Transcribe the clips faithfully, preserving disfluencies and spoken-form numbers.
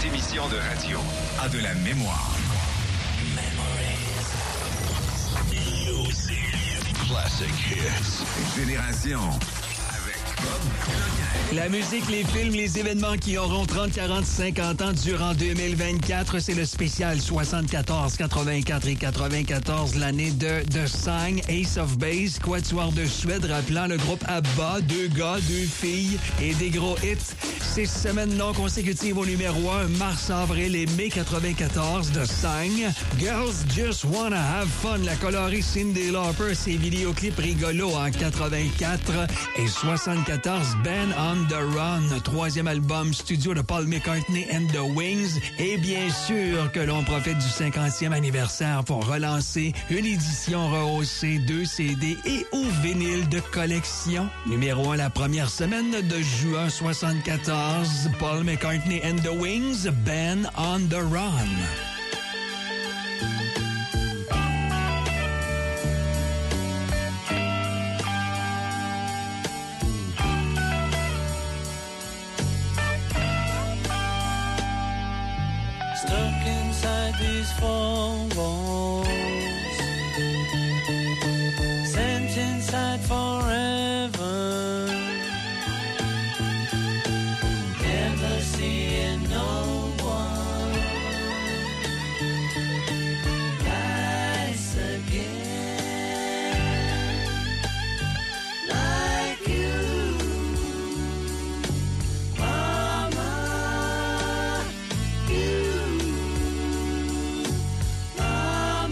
Cette émission de radio a de la mémoire. Classic Hits. Génération avec Bob Cloquin. La musique, les films, les événements qui auront trente, quarante, cinquante ans durant deux mille vingt-quatre, c'est le spécial soixante-quatorze, quatre-vingt-quatre et quatre-vingt-quatorze, l'année de The Sign, Ace of Base, quatuor de Suède, rappelant le groupe ABBA, deux gars, deux filles et des gros hits. Six semaines non consécutives au numéro un, mars, avril et mai quatre-vingt-quatorze, The Sign. Girls Just Wanna Have Fun, la colorée Cyndi Lauper, ses vidéoclips rigolos en quatre-vingt-quatre et soixante-quatorze, Ben on the Run, troisième album studio de Paul McCartney and the Wings. Et bien sûr que l'on profite du cinquantième anniversaire pour relancer une édition rehaussée, deux C D et au vinyle de collection. Numéro un la première semaine de juin soixante-quatorze, Paul McCartney and the Wings, Ben on the Run. Stuck inside these four walls, sent inside forever, never seeing no one rise again like you, Mama, you. Mama.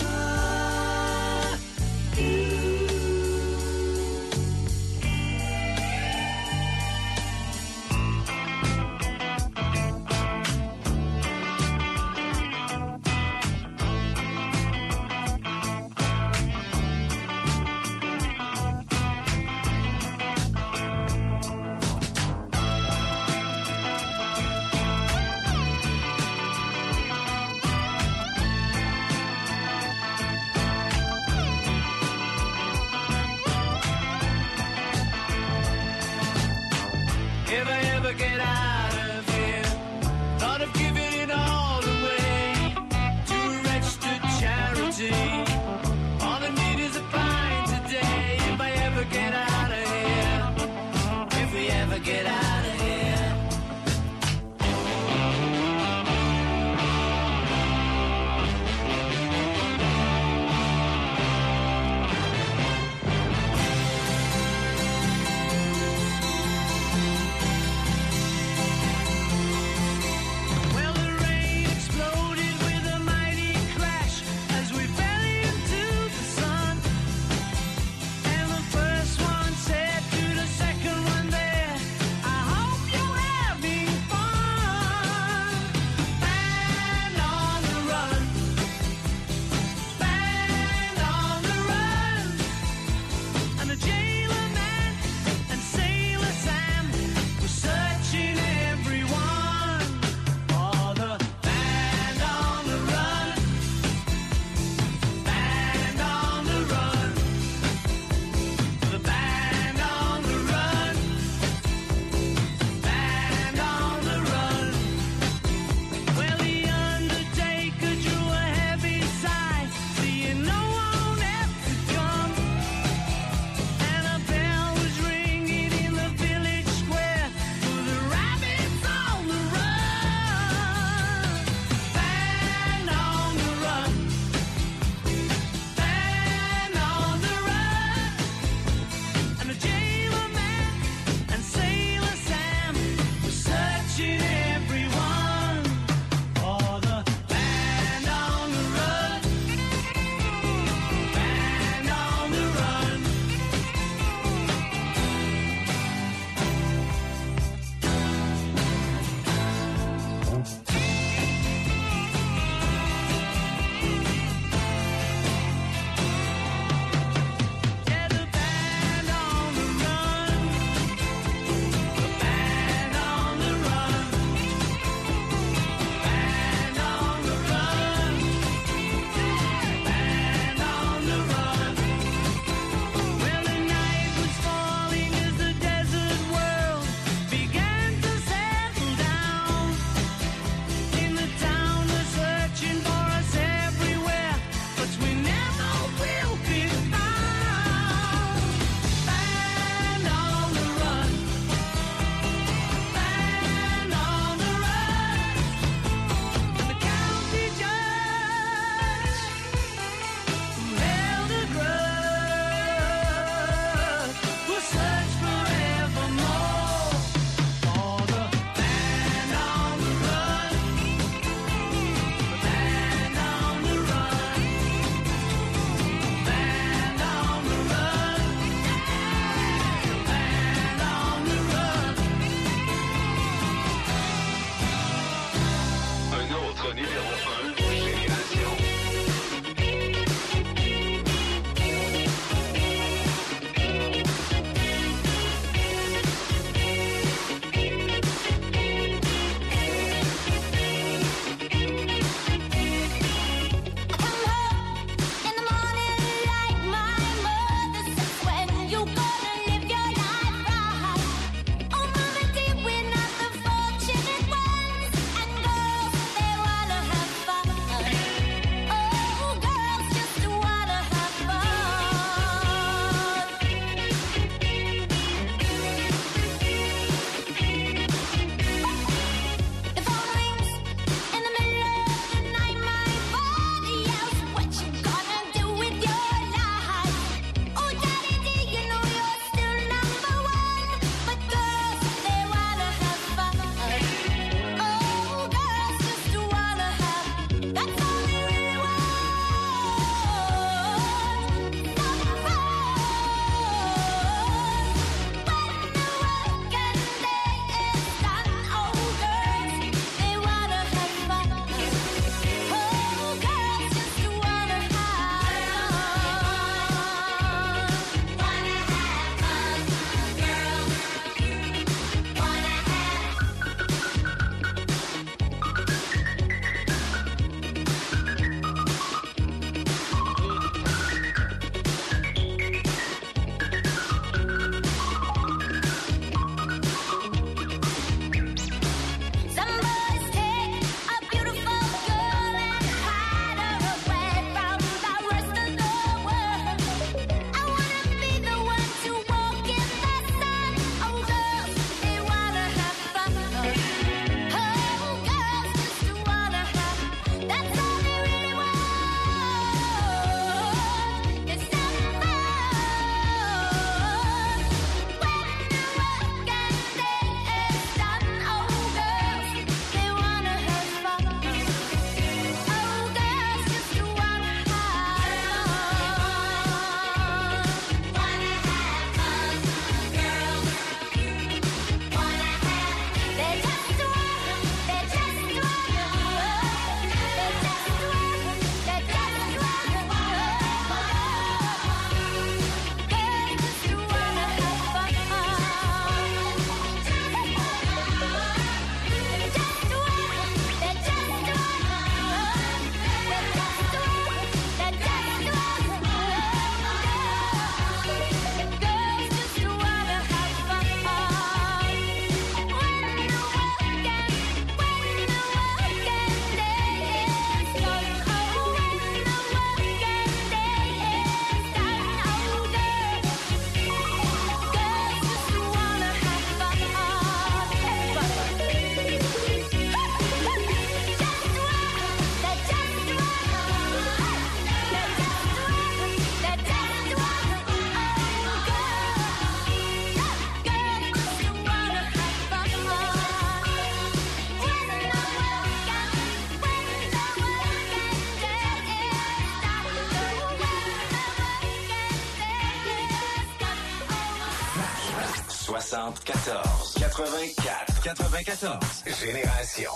soixante-quatorze quatre-vingt-quatre quatre-vingt-quatorze. Génération.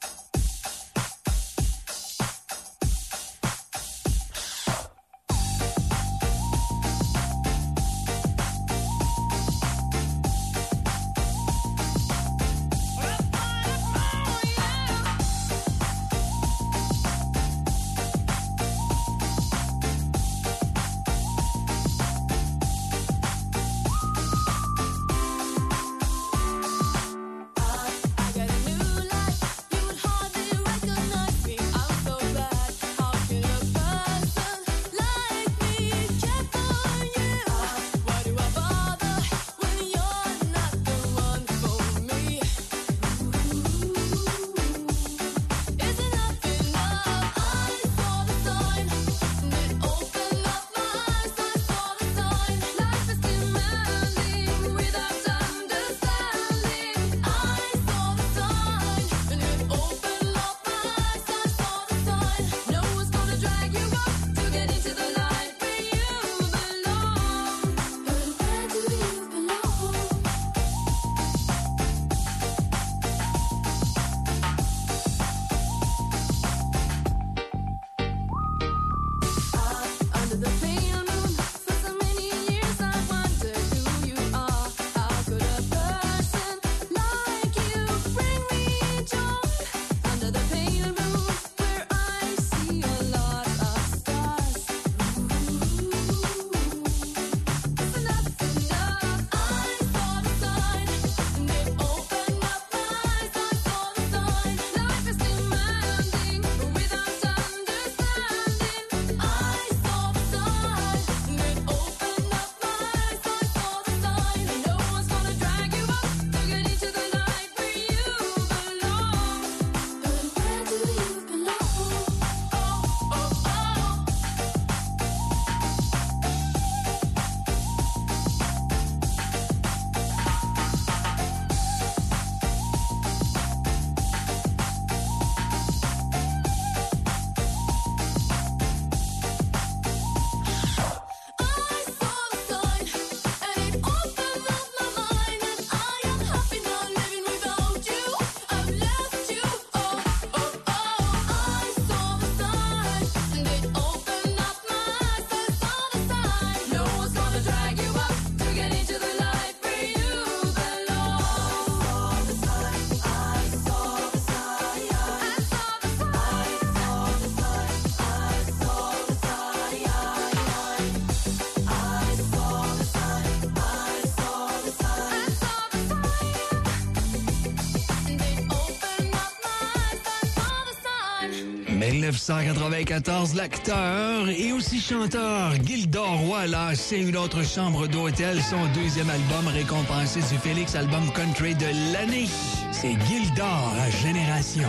mille neuf cent quatre-vingt-quatorze, l'acteur et aussi chanteur Gildor Roy a lancé une autre chambre d'hôtel, son deuxième album récompensé du Félix Album Country de l'année. C'est Gildor à Génération.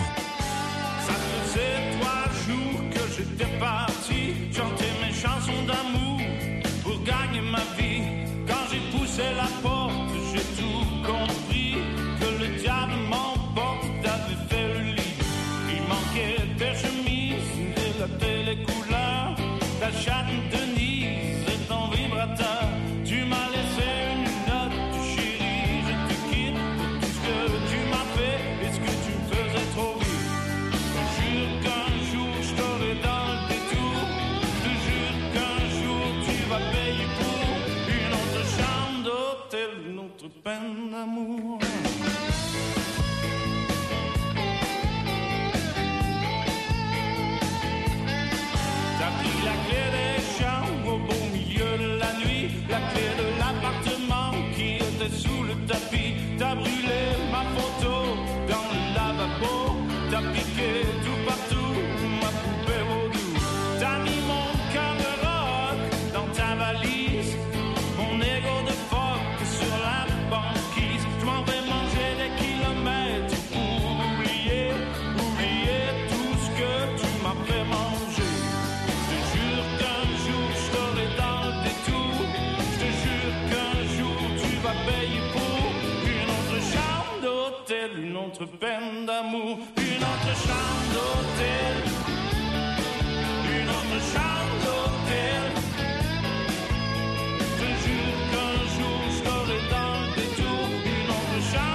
Ça faisait trois jours que j'étais parti chanter mes chansons d'amour pour gagner ma vie. Quand j'ai poussé la porte, j'ai tout compris, que le diable m'emporte, avait fait le lit. Il manquait des chemises, de la télé couleur, ta chatte Denise et ton vibrateur. Tu m'as laissé une note, chérie, je te quitte pour tout ce que tu m'as fait et ce que tu me faisais trop vite. Je te jure qu'un jour je t'aurai dans le détour. Je te jure qu'un jour tu vas payer pour une autre chambre d'hôtel, une autre peine d'amour. La clé des chambres au beau milieu de la nuit, la clé de l'appartement qui était sous le tapis. T'as brûlé ma photo dans le lavabo, t'as piqué tout partout ma poupée vaudou. T'as mis mon cœur de rock dans ta valise, mon ego de phoque sur la banquise. Je m'en vais manger des kilomètres pour oublier, oublier tout ce que tu m'as fait manger. Une autre peine d'amour, une autre chambre d'hôtel, une autre chambre d'hôtel.